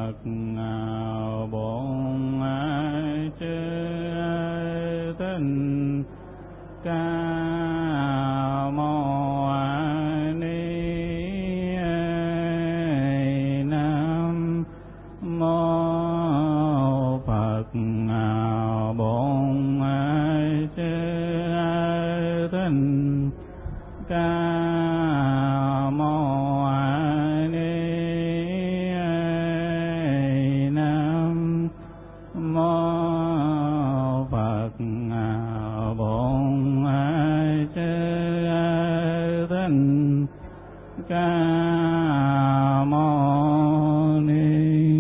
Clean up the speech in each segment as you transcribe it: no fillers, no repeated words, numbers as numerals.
Phật Bổn Sư Thích Ca Mâu Ni. Nam mô Phật Bổn Sư Thích Ca Mâu Ni. Nam mô Phật Bổn Sư Thích Ca Mâu Ni.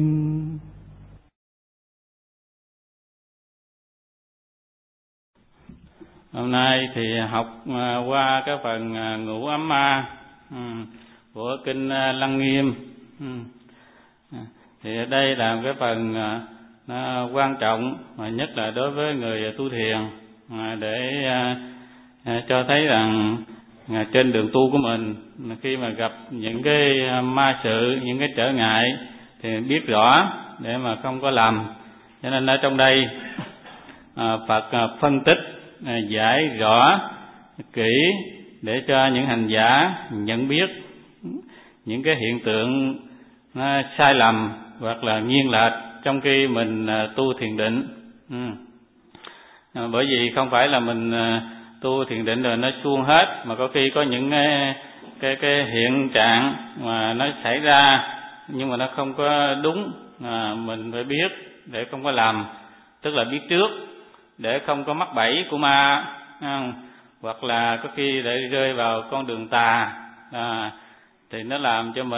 Hôm nay thì học qua cái phần ngũ ấm ma của kinh Lăng Nghiêm. Thì đây là cái phần quan trọng mà nhất là đối với người tu thiền, để cho thấy rằng trên đường tu của mình, khi mà gặp những cái ma sự, những cái trở ngại thì biết rõ để mà không có làm. Cho nên ở trong đây Phật phân tích giải rõ kỹ để cho những hành giả nhận biết những cái hiện tượng sai lầm hoặc là nghiêng lệch trong khi mình tu thiền định. Bởi vì không phải là mình tu thiền định rồi nó suông hết, mà có khi có những cái hiện trạng mà nó xảy ra nhưng mà nó không có đúng, mình phải biết để không có làm, tức là biết trước để không có mắc bẫy của ma, hoặc là có khi để rơi vào con đường tà, thì nó làm cho mình